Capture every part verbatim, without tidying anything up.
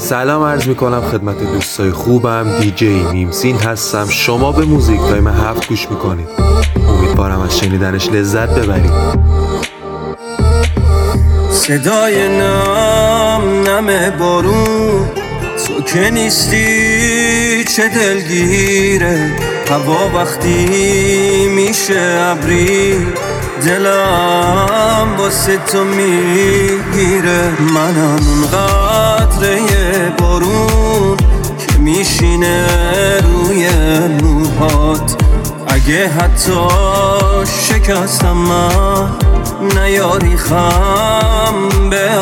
سلام عرض میکنم خدمت دوستای خوبم. دیجی میمسین هستم. شما به موزیک تایم هفت گوش میکنید. امیدوارم از شنیدنش لذت ببرید. صدای نم نم بارون، تو که نیستی چه دلگیره. هوا وقتی میشه ابری، دلم واسه تو میگیره. منم اون قطره بارون که میشینه روی موهات. اگه حتی شکستم من، نیاری خم به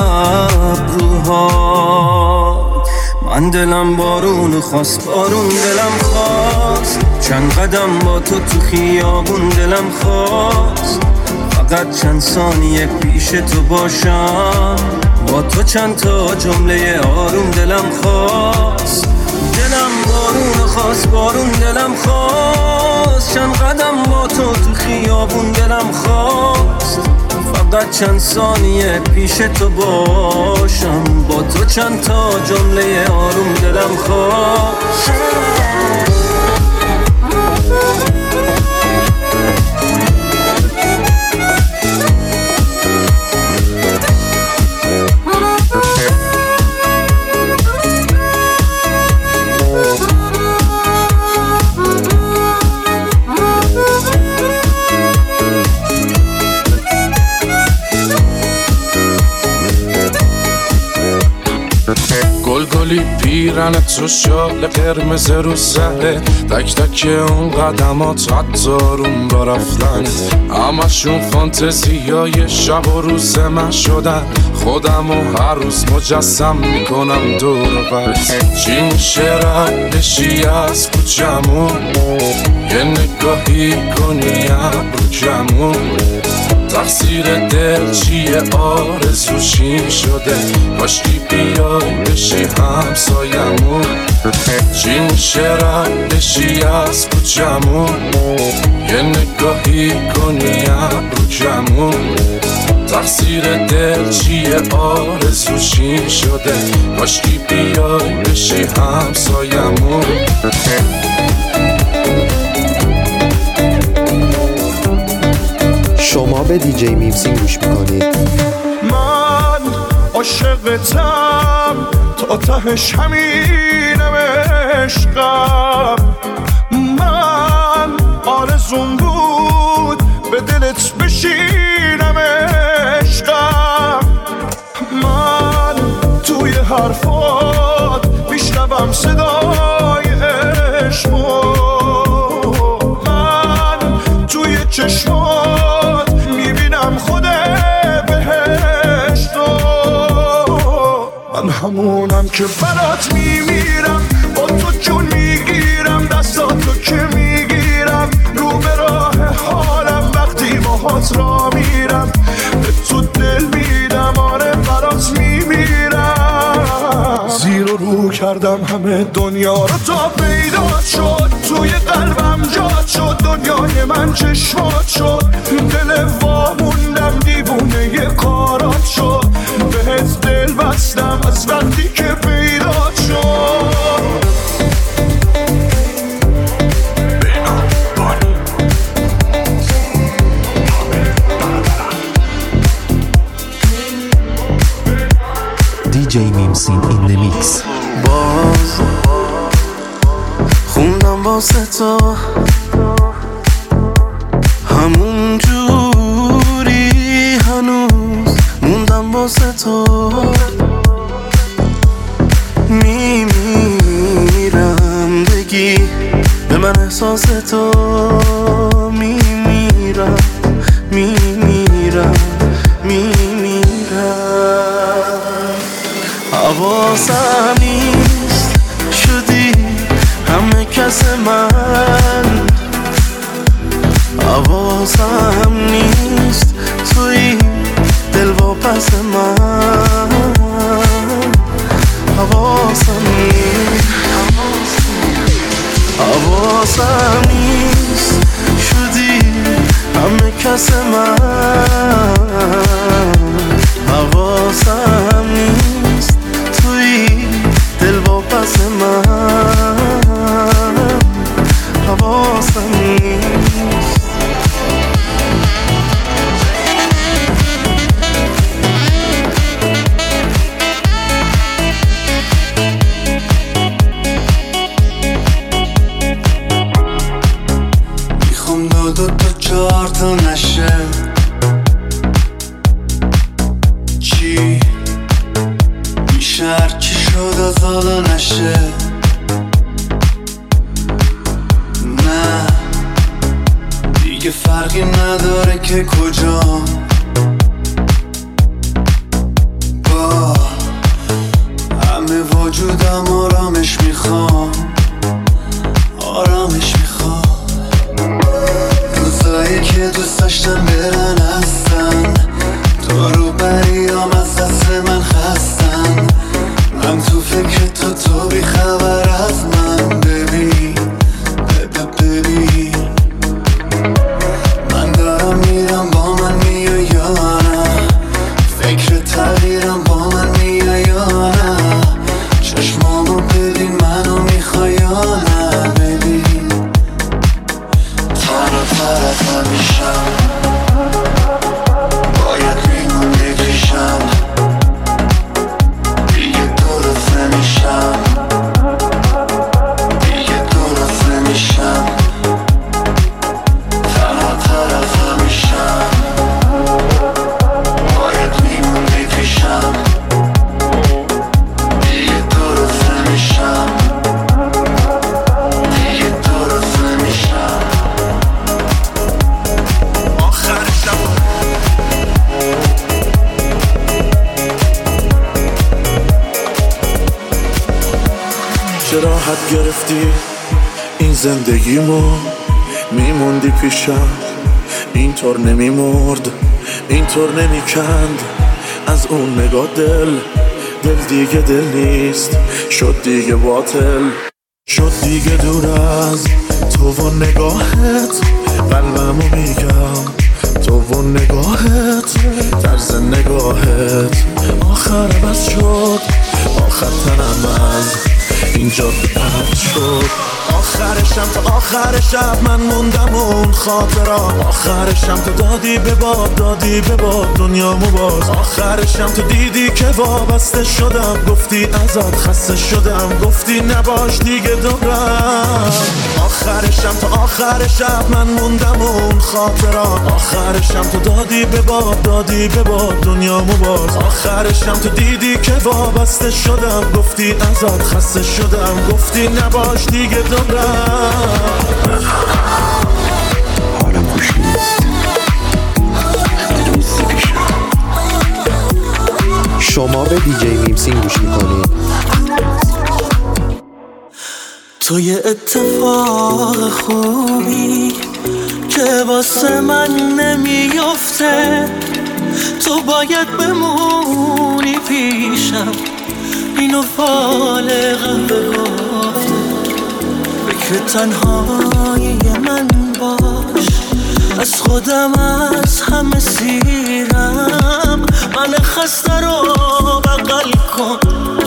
ابروهات. من دلم بارون خواست، بارون دلم خواست. چند قدم با تو تو خیابون دلم خواست. فقط چند ثانیه پیش تو باشم، با تو چند تا جمله آروم دلم خواست. دلم بارون خواست، بارون دلم خواست. چند قدم با تو تو خیابون دلم خواست. فقط چند ثانیه پیش تو باشم، با تو چند تا جمله آروم دلم خواست. گلگلی پیرن تو شال قرمز رو سهله، تک تک اون قدمات حتارون با رفتن. همشون فانتزی های شب و روز من شدن. خودم و هر روز مجسم میکنم دور و بر. چی میشه ردشی از کوچمون، یه نگاهی کنی ابرو کمون. تقصیر دل چیه آرزوشین شده، کاشکی بیای بشی همسایمون. چی میشه ردشی از کوچمون، یه نگاهی کنی ابرو کمون. تقصیر دل چیه آرزوشین شده، کاشکی بیای بشی همسایمون. شما به دیجی میمسین گوش میکنید. من عاشقتم تا تهش همینم عشقم. من آرزون بود به دلت بشینم عشقم. من توی حرفات میشنوم صدای عشقو. من توی چشمات میبینم خود بهشتو. من همونم که برات میمیرم، با تو جون میگیرم، دستاتو که میگیرم. رو به راه حالم وقتی باهات را میرم، به تو دل میدم، آره برات میمیرم. زیر و رو کردم همه دنیا رو تا پیدا شد، توی قلبم جات شد. دنیای من چشمات شد، دل واموندم دیوونه ی کارات شد. بهت دل بستم از وقتی که پیدا شد. دیجی میمسین این دی میکس. باز خوندم واسه تو همون جوری، هنوز موندم واسه تو. میمیرم بگی به من احساس تو. میمیرم میمیرم میمیرم. حواسم نیست شدی همه کس من. حواسم نیست توی دل واپس من. حواسم نیست حواسم نیست شدی همه کس من. حواسم نیست توی که کجا با همه وجودم آرامش میخوام، آرامش میخوام. روزایی که دوست داشتم برن هستن، تو رو بریام از دست من خستن. من تو فکر تو، تو بی خبر از من. ببین ببین من دارم میرم، با من میای یا نه؟ فکر تغییرم، با من میای یا نه؟ چشمامو ببین، منو میخوای یا نه؟ ببین تنها تر از همیشم، باید لیمون بکشم، دیگه درست نمیشم، دیگه درست نمیشم. تنها تر از همیشم، باید لیمون بکشم، دیگه درست نمیشم، دیگه درست نمیشم. آخر شب چرا حد گرفتی این زندگیمو، میموندی پیشم، اینطور نمیمرد، اینطور نمیکند از اون نگاه دل. دل دیگه دل نیست، شد دیگه باطل، شد دیگه دور از تو و نگاهت. قلبمو میگم تو و نگاهت، طرز نگاهت آخر عوض شد، آخر تنم از اینجا پرد شد. آخرشم تا آخر شب من موندم اون خاطرات، آخرشم تو دادی به باد، دادی به باد دنیامو باز. آخرشم تو دیدی که وابسته شدم، گفتی ازت خسته شدم، گفتی نباش دیگه دورم. آخرشم تا آخر شب من موندم اون خاطرات، آخرشم تو دادی به باد، دادی به باد دنیامو باز. آخرشم تو دیدی که وابسته شدم، گفتی ازت خسته شدم، گفتی نباش دیگه دورم. حالم خوش نیست، نیستی پیشم. شما به دیجی نیمسین گوش میکنید. تو یه اتفاق خوبی که واسه من نمیفته، تو باید بمونی پیشم، اینو فالقم بگفته. فکر تنهایی من باش، از خودم از همه سیرم. من خسته رو بغل کن،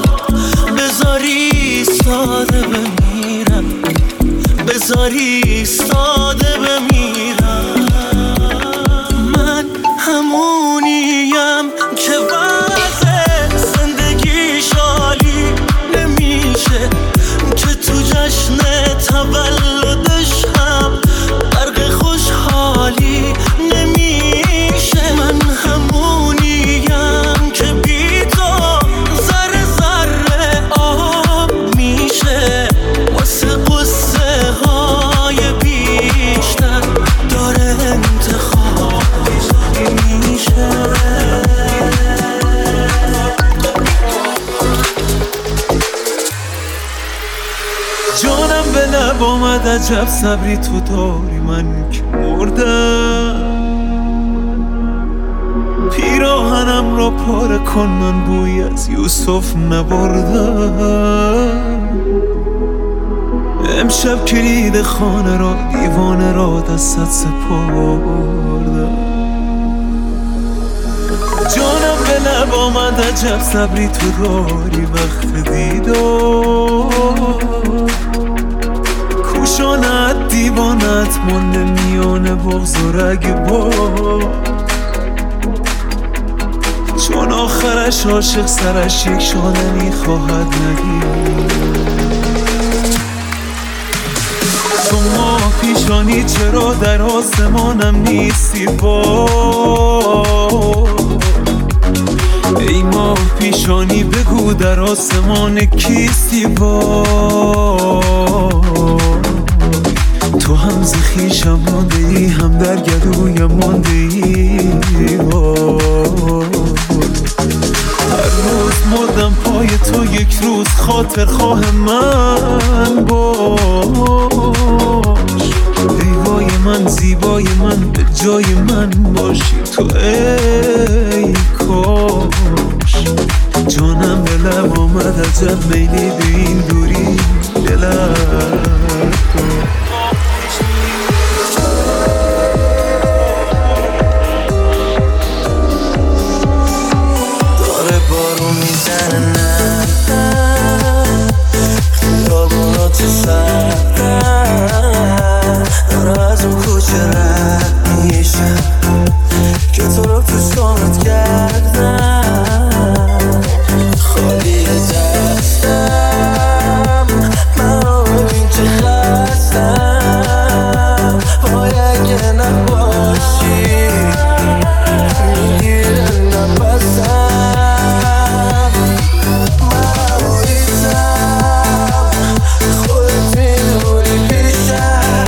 بذاری ساده بمیرم، بذاری ساده بمیرم. من همونیم که وضع زندگی شالی نمیشه، که تو جشن تولدش هم برق خوشحالی نمیشه. من همونیم که بی تو ذره ذره آب میشه، واسه قصه های بیشتر داره انتخاب میشه. جانم به لب آمد، عجب صبری تو داری، من که مردم. پیراهنم را پاره کن، من بوی از یوسف نبردم. امشب کلید خانه را، دیوانه را دستت سپردم. جانم به لب آمد، عجب صبری تو داری، وقت دیدار کوشانت دیوانت مانده میان بغض و رگبار. چون آخرش عاشق سرش یک شاننی خواهد ندید. تو ماه پیشانی چرا در آسمانم نیستی با؟ ای ماه پیشانی بگو در آسمان کیستی با؟ تو تو هم ز خویشم مانده ای، هم در گلویم مانده ای. هر روز مردم پای تو، یک روز خاطر خواه من باش. دیوای من، زیبای من، به جای من باشی تو ای کاش. جانم به لب آمد عجب میلی به این دوری دلم داره بارو میزنه نه خیابونا تو سردن، داره از اون کوچه رد میشم که تو رو پشتامت کردم. خالی دستم منو ببین چه خستم، وای اگه نباشی میگیره نفسم. من بایدم خودت میدونی پیشم،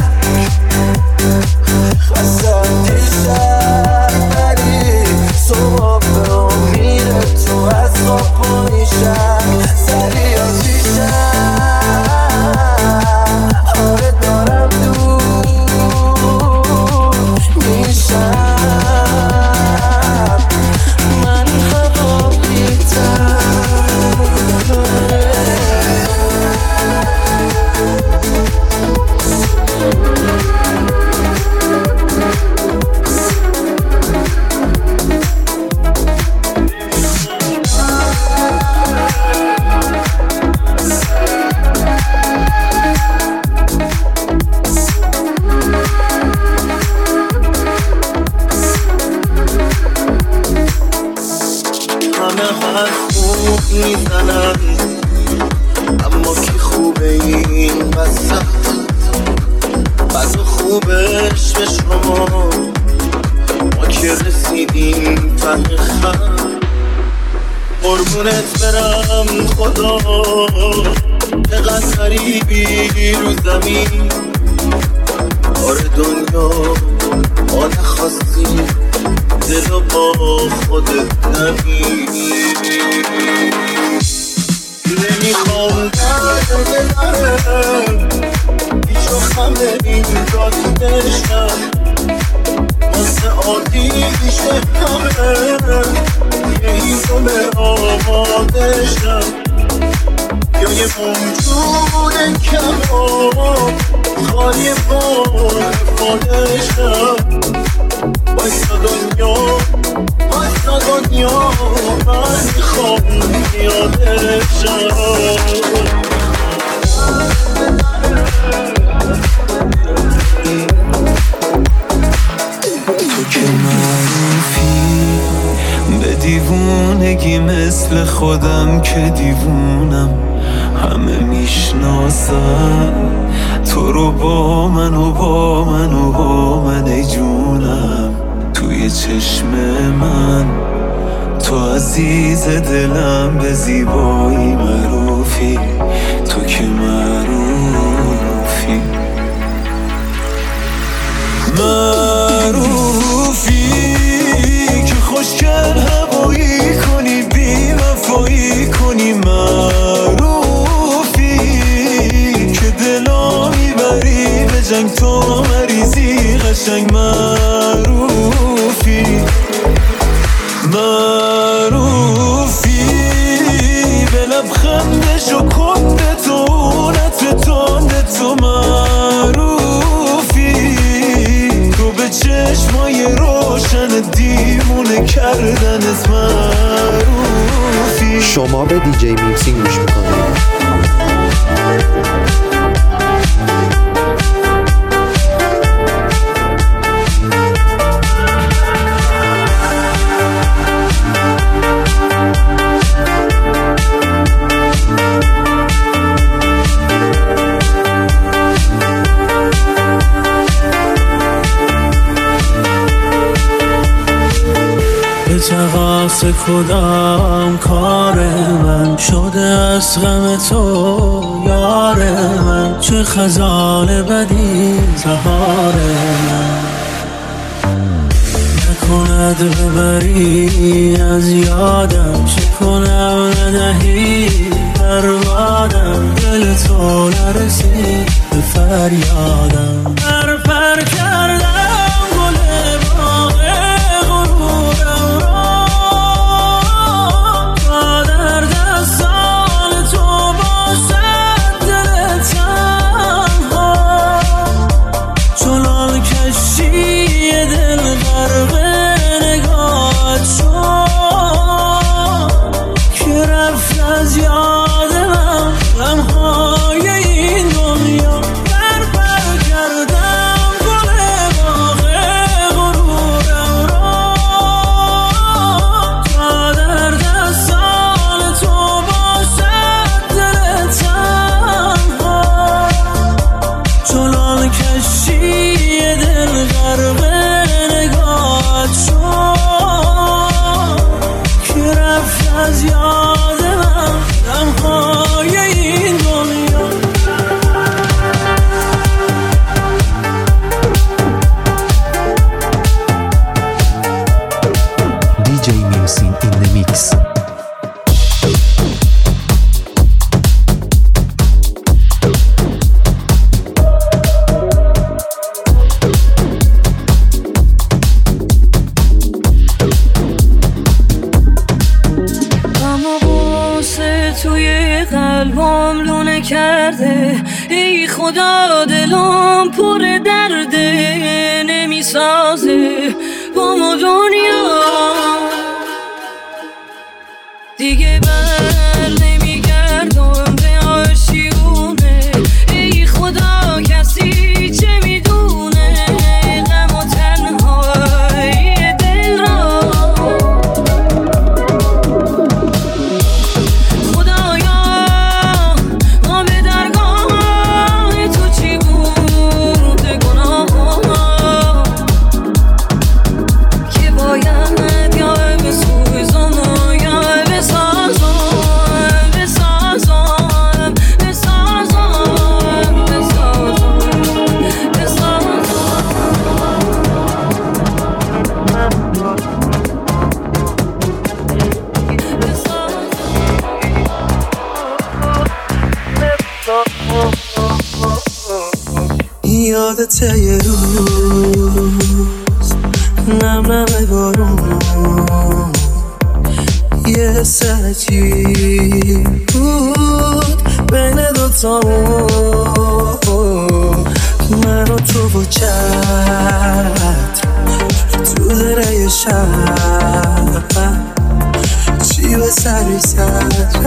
خستم دیشب ولی صبح به امید تو از خواب پاییشم. سری آتیشم آره دارم دور میشم، من هوا بیتم. همه حرف خوب میزنن اما کی خوبه این وسط؟ بد و خوبش به شما ما که رسیدیم ته خط. قربونت برم خدا چقدر غریبی رو زمین، آره دنیا ما نخواستی دل و با خودت نبینی. نمیخوام درد ببرم پیش و خم این راتی بشم، واسه عادی بیشه کمه یه هیزم آماده شم، یا یه موجود کمام خالی بار فادشم. وایسا دنیا وایسا دنیا من میخوام یادشم. تو که معروفی به دیوونگی مثل خودم که دیوونم، همه میشناسن تو رو با من و با من و با من ای جونم. توی چشم من تو عزیز دلم به زیبایی معروفی، تو که معروفی معروفی که خوشگل هوایی کنی بی وفایی کنی، معروفی که دلا میبری به جنگ تو مریضی قشنگ، معروفی معروفی به لبخندش و کند تو نت تند تو، معروفی تو به چشمای روشن دیوونه کردنت، معروفی. شما به دیجی میمسینگ گوش میکنید. به واسه کدام کار من شده از غم تو یار من، چه خزان بدی زهار من. نکند ببری از یادم، چه کنم ندهی بربادم، دل تو نرسید به فریادم. پر پر کردم گل باغ غرورم را، تا در دستان تو باشد دل تنها، چنان کشتی دل غرق نگاهت شد که رفت از یاد من غمهای این دنیا. پر پر کردم گل باغ غرورم را، تا در دستان تو باشد دل تنها، چنان کشتی دل غرق نگاهت شد که رفت از یاد من غمهای این دنیا. دی جی نیمسین in the mix. اما بوسه توی قلبم لونه کرده، ای خدا دلم پر درده، نمیسازه با ما دنیا دیگه، بر نمیگردم به آشیونه، ای خدا کسی چه میدونه غم و تنهایی دل را. خدایا ما به درگاه تو چی بوده گناه که باید یا بسوزم و یا بسازم، بسازم بسازم بسازم یادته یه روز نم نم بارون، یه حس عجیب بود بین دوتامون، من و تو و چت تو دره شب چی به سری سر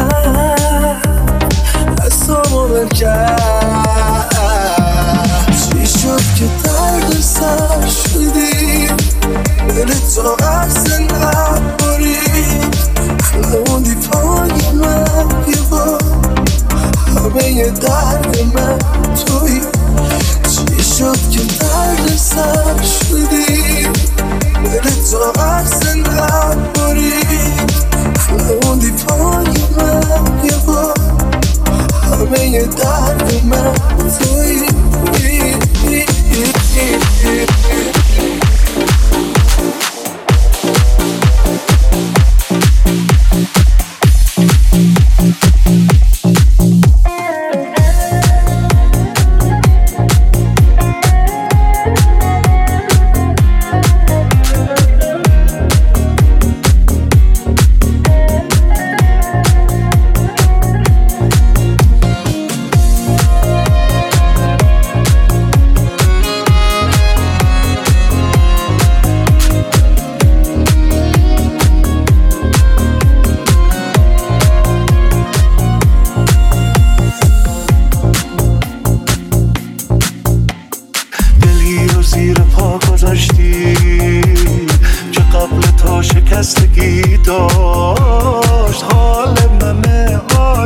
از تو مومن کرد. چی شد که درد سر شدی دل تو عرض نبارید، موندی پای من یه بار همه درد من توی. چی شد که درد سر شدی دل تو عرض نبارید، موندی پای من یه بار همه درد من توی. شکستگی داشت حال من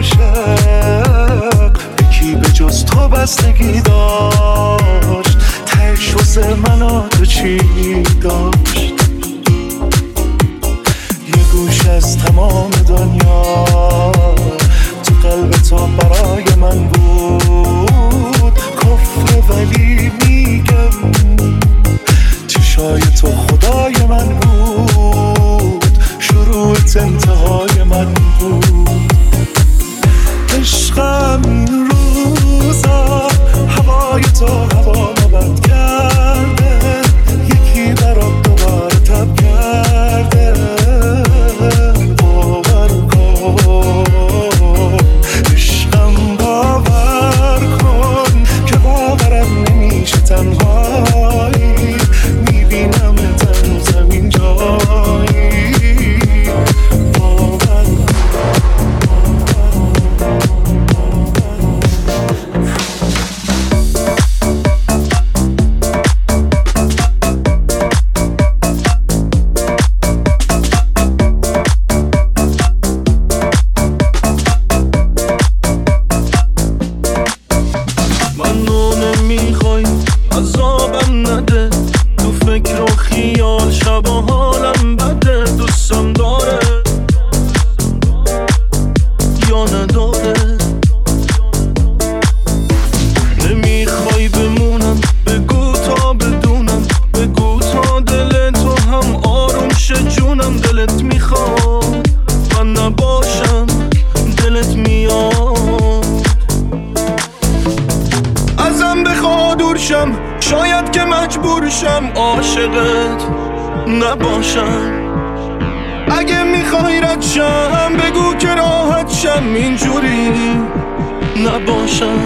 عاشق، یکی به جز تو بستگی داشت، تهش واسه من تو چی داشت. از تمام دنیا تو قلب تو برای من بود کفر، ولی میگم چشای تو خدای من بود، شروعت انتهای من بود. عشقم این روزا هوای تو هوا نبرد کرده، یکی برات دوباره تب کرده. باور کن عشقم، باور کن که باورم نمیشه تنهایی میبینم تن زمین جایی. باور شاید که مجبورشم عاشقت نباشم. اگه میخوای رد شم بگو که راحت شم، اینجوری نباشم.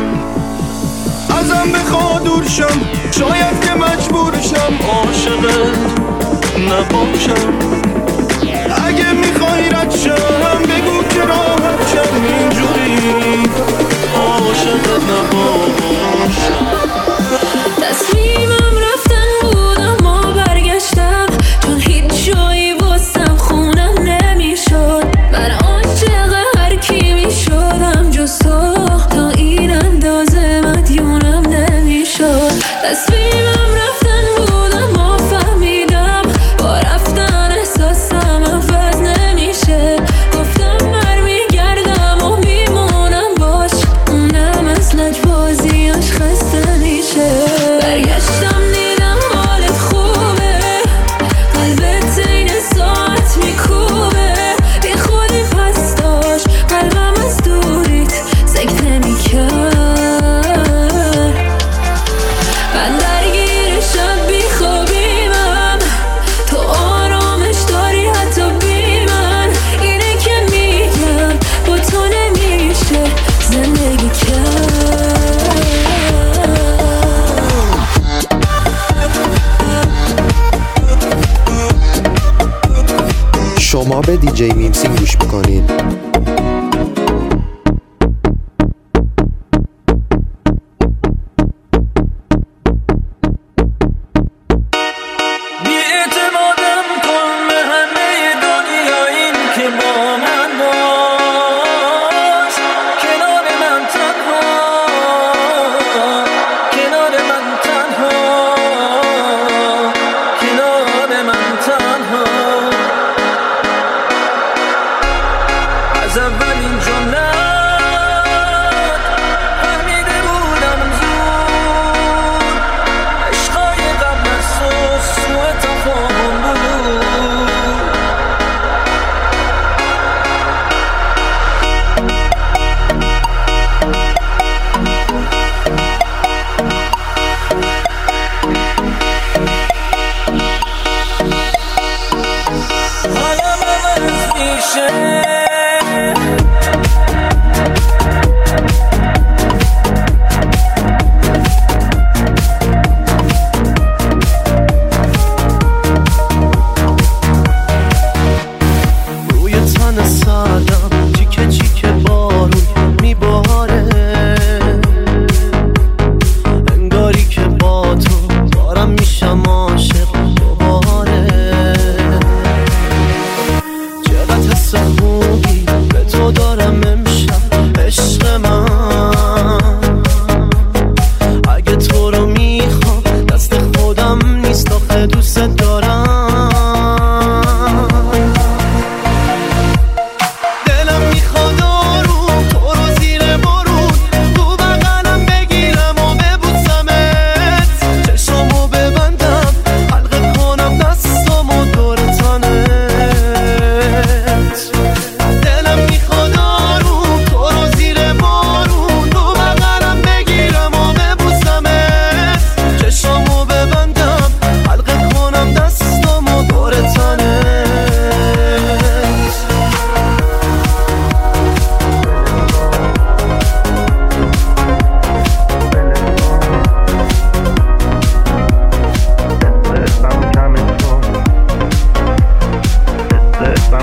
ازم بخوا دور شم، شاید که مجبورشم عاشقت نباشم. اگه میخوای رد شم بگو که راحت شم، اینجوری عاشقت نباشم. تصمیمم رفتن بود اما برگشتم، چون هیچ جایی واسم خونم نمیشد. من عاشق هر کی میشدم جز تو، تا این اندازه مدیونم نمیشد. تصمیمم رفتن بود اما فهمیدم با رفتن احساسم عوض نمیشه. گفتم برمیگردم و میمونم باش، اونم از لجبازیاش خسته میشه. برگشتم دیدم حالت خوبه، قلبت این ساعت میکوبه. بی خودی پس داشت قلبم از دوریت سکته میکرد. من درگیر شب بی خوابیمم، تو آرامش داری حتی بی من. اینه که میگم با تو نمیشه زندگی کرد. شما به دیجی میمسین گوش میکنید. بی‌اعتمادم کن به همه دنیا، این که با من باش. کنار من تنها، کنار من تنها، کنار من تنها. از اول اینجا نه فهمیده بودم زود، عشقای قبل از تو سوء تفاهم بود. حالم عوض میشه، روی تن سردم چیکه چیکه بارون میباره، انگاری که با تو دارم میشم عاشق دوباره. چقدر حس خوبی به تو دارم امشب عشق من. اگه تو رو میخوام دست خودم نیست، آخه دوست دارم.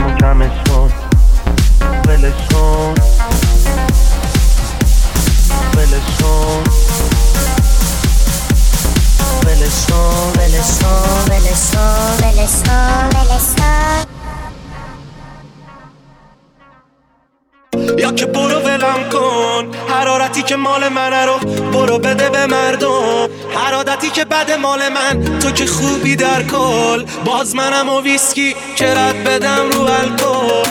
کم و کمش کن ولش کن ولش کن ولش کن ولش کن ولش کن ولش کن ولش کن یا که برو ولم کن حرارتی که مال منه رو برو بده به مردم هر عادتی که بده مال من تو که خوبی در کل باز منم و ویسکی که رد بدم رو الکل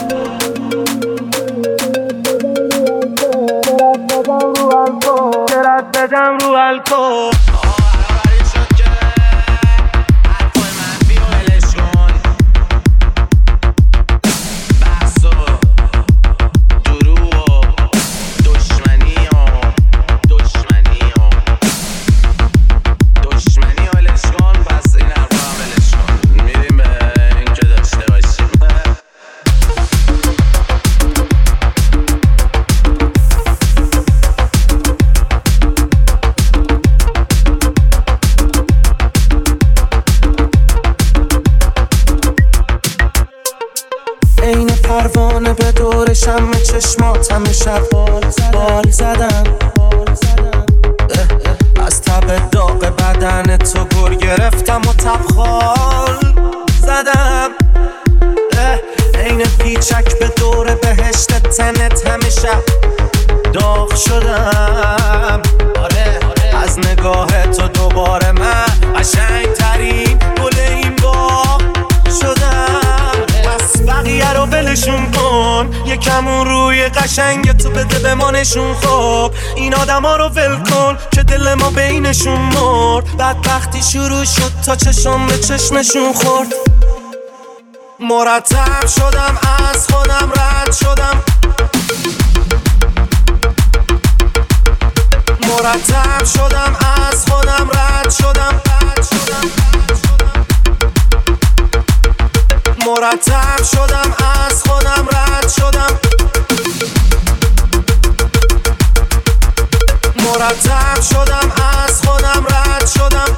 که رد بدم رو الکل پروانه به دور شم چشمات همه شب بال زدم از تب داغ بدن تو گر گرفتم و تبخال زدم عین پیچک به دور بهشت تنت همه شب داغ شدم از نگاه تو دوباره من قشنگ ترین گل این باغ شدم بس بقیه رو ولشون کن یکمون روی قشنگ تو بده به ما نشون خب این آدم ها رو ول کن که دل ما بینشون مرد بدبختی شروع شد تا چشم به چشمشون خورد مرتب شدم از خودم رد شدم مرتب شدم از خودم رد شدم مرتب شدم از خودم رد شدم مرتب شدم از خودم رد شدم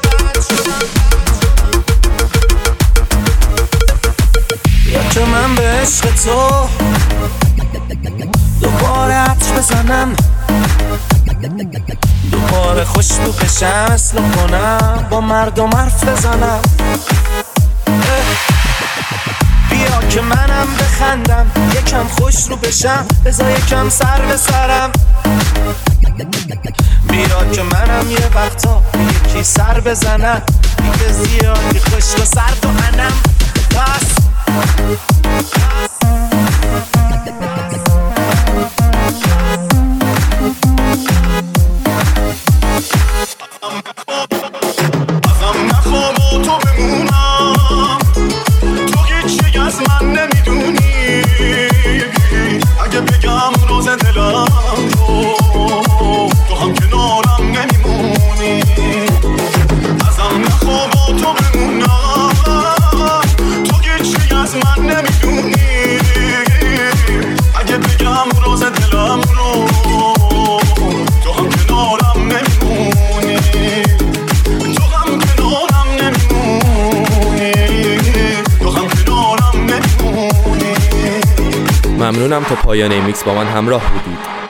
یا که من به عشق تو دوباره عطر بزنم دوباره خوشبو بشم اصلاح کنم با مردم حرف بزنم بیا که منم بخندم یکم خوش رو بشم بذار یکم سر به سرم بیا که منم یه وقتا یکی سر بزنم دیگه زیادی خوش و سر تو انم بس ازم نخواب و تو بمونم تو هیچی از من نمیدونی اگه بگم روز دلم رو تو هم کنارم نمیمونی ازم نخواب و تو بمونم تو هیچی از من نمیدونی اگه بگم روز دلم رو تو هم کنارم نمیمونی تو هم کنارم نمیمونی تو هم کنارم نمیمونی ممنونم تا پایان این میکس با من همراه بودید.